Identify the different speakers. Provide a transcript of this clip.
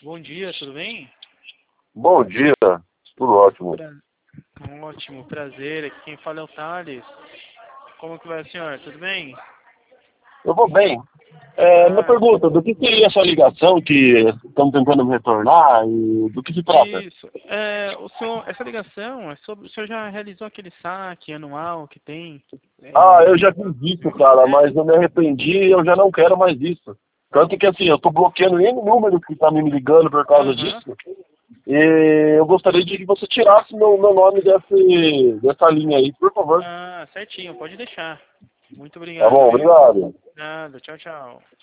Speaker 1: Bom dia, tudo bem?
Speaker 2: Bom dia, tudo ótimo.
Speaker 1: Ótimo, prazer. Aqui quem fala é o Thales. Como que vai, senhor? Tudo bem?
Speaker 2: Eu vou bem. Minha
Speaker 1: Ah,
Speaker 2: pergunta, do que seria essa ligação que estamos tentando me retornar e do que se trata?
Speaker 1: isso. Essa ligação é sobre. O senhor já realizou aquele saque anual que tem?
Speaker 2: Eu já fiz isso, cara, mas eu me arrependi e eu já não quero mais isso. Tanto que assim, eu tô bloqueando N número que tá me ligando por causa
Speaker 1: Aham.
Speaker 2: disso. E eu gostaria de que você tirasse meu nome dessa linha aí, por favor.
Speaker 1: Ah, certinho, pode deixar. Muito
Speaker 2: Tá
Speaker 1: obrigado,
Speaker 2: bom,
Speaker 1: viu?
Speaker 2: obrigado.
Speaker 1: Nada, tchau, tchau.